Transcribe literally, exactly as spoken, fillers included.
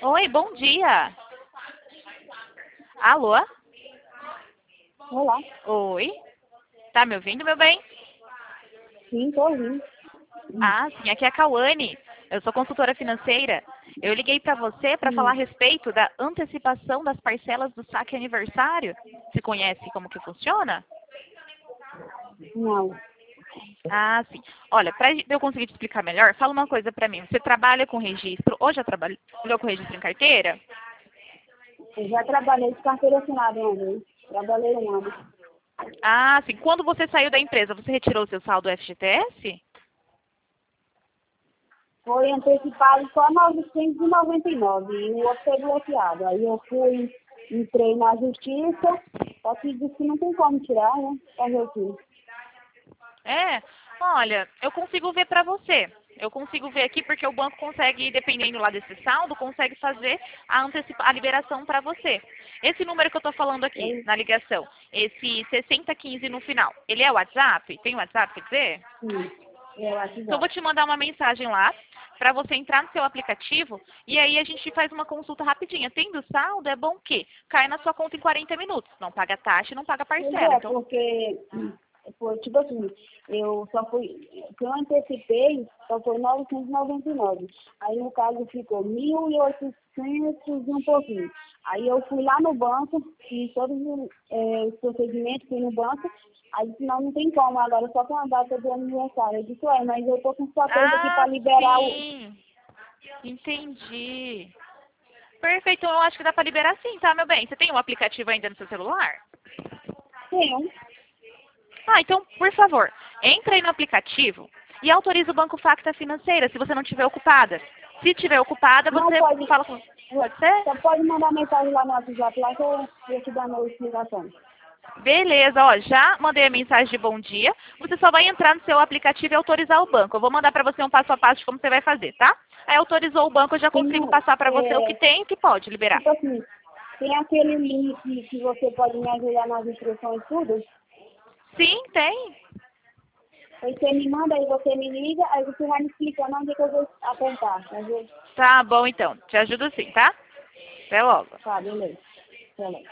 Oi, bom dia. Alô? Olá. Oi? Tá me ouvindo, meu bem? Sim, tô ouvindo. Ah, sim, aqui é a Cauane. Eu sou consultora financeira. Eu liguei para você para falar a Hum, respeito da antecipação das parcelas do saque aniversário. Você conhece como que funciona? não. Ah, sim. Olha, para eu conseguir te explicar melhor, fala uma coisa para mim. Você trabalha com registro, ou já trabalhou com registro em carteira? Eu já trabalhei de carteira assinada uma vez. Trabalhei um ano. Ah, sim. Quando você saiu da empresa, você retirou o seu saldo F G T S? Foi antecipado só novecentos e noventa e nove e o outro foi bloqueado. Aí eu fui, entrei na justiça, só que disse que não tem como tirar, né? Fazer o quê? É, olha, eu consigo ver para você. Eu consigo ver aqui porque o banco consegue, dependendo lá desse saldo, consegue fazer a, antecipa a liberação para você. Esse número que eu estou falando aqui, Eu, na ligação, esse sessenta quinze no final, ele é WhatsApp? Tem WhatsApp, quer dizer? sim, eu acho Então eu já. vou te mandar uma mensagem lá para você entrar no seu aplicativo e aí a gente faz uma consulta rapidinha. Tendo saldo, é bom que cai na sua conta em quarenta minutos. Não paga taxa e não paga Pois parcela. é, Então, porque hum, foi tipo assim, eu só fui, o que eu antecipei só foi novecentos e noventa e nove. Aí no caso ficou mil e oitocentos e um pouquinho. Aí eu fui lá no banco, fiz todos os, eh, os procedimentos, fui no banco, aí disse, não, não tem como, agora só com a data do aniversário. Eu disse, ué, mas eu tô com os papéis aqui para ah, liberar o. sim. Entendi. Perfeito, então eu acho que dá para liberar sim, tá, meu bem? Você tem um aplicativo ainda no seu celular? Sim, Ah, então, por favor, entre aí no aplicativo e autoriza o Banco Facta Financeira, se você não estiver ocupada. Se estiver ocupada, não você pode, fala com... Pode ser? só pode mandar mensagem lá no WhatsApp lá que eu vou te dar uma explicação. Beleza, ó, já mandei a mensagem de bom dia. Você só vai entrar no seu aplicativo e autorizar o banco. Eu vou mandar para você um passo a passo de como você vai fazer, tá? Aí autorizou o banco, eu já Tem, consigo passar para você o que é, tem e o que pode liberar. tipo assim, tem aquele link que você pode me ajudar nas instruções e tudo. Sim, tem. Aí você me manda, aí você me liga, aí você vai me explicando onde é que eu vou apontar. Mas eu, Tá bom, então. Te ajudo sim, tá? Até logo. tá, beleza. Beleza.